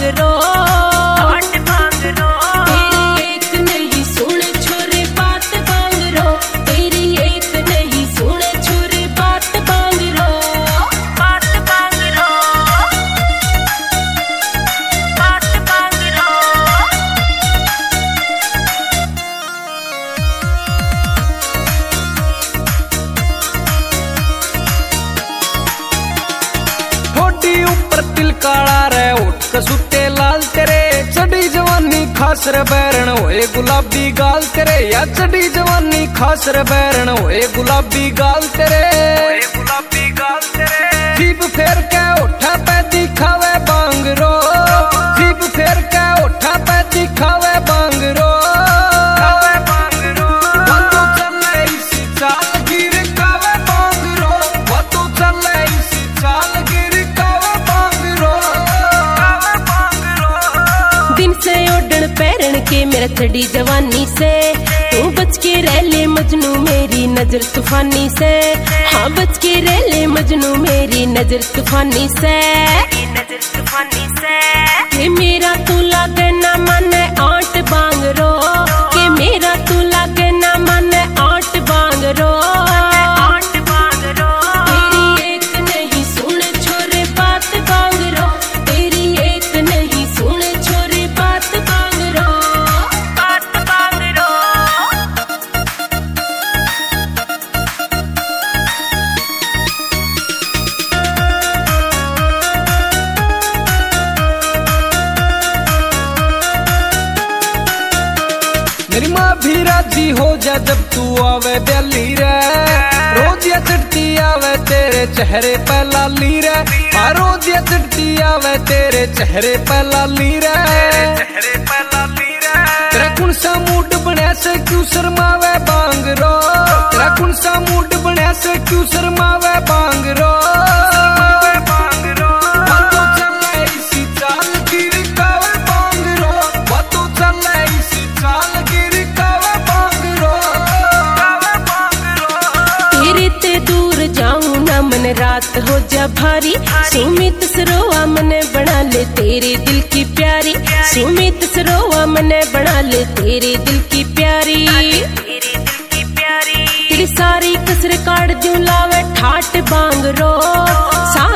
रो, तेरी एक नहीं सुने छोरे बात बांग रो, तेरी एक नहीं सुने छोरे बात बांग रो, बात बांग रो, बात बांग रो। ऊपर तिल काला रे उठ कसुते लाल तेरे, चढ़ी जवानी खास रे बैरण होए गुलाबी गाल तेरे, या चढ़ी जवानी खास रे बैरण होए गुलाबी गाल तेरे, गुलाबी गाल तेरे। जीभ फेर के उठा पे दिखावे बांग रो, जीभ फेर के उठा पे दिखावे बांग रो, पैरण के मेरा चढ़ी जवानी से, तू बच के रह ले मजनू मेरी नजर तूफानी से, हाँ बच के रह ले मजनू मेरी नजर तूफानी से, नजर तूफानी से। के मेरा तू लागे ना मन आट बांग रो, के मेरा तू लागे ना मन आट बांग रो, आट बांग रो। तेरी एक नहीं सुने छोरे बात बांग रो, तेरी एक नहीं सुने छोरे बात बांग रो, बात बांग रो। मेरी माँ भी राजी हो जा जब तू आवे दिल्ली रे, रोज ये चढ़ती आवे तेरे चेहरे पे लाली रे, रोज ये चढ़ती आवे तेरे चेहरे पे लाली रे, चेहरे पे लाली रे। तेरा कौन सा मूड बनया से क्यों शर्मावे बांग रो, तेरा कौन सा मूड बनया से क्यों शर्मावे बांग रो, मन रात हो जा भारी, सुमित सरोवा मने बना ले तेरे दिल की प्यारी, सुमित सरोवा मने बना ले तेरे दिल की प्यारी, तेरी सारी कसर काट दूं लावे ठाट बांग रो।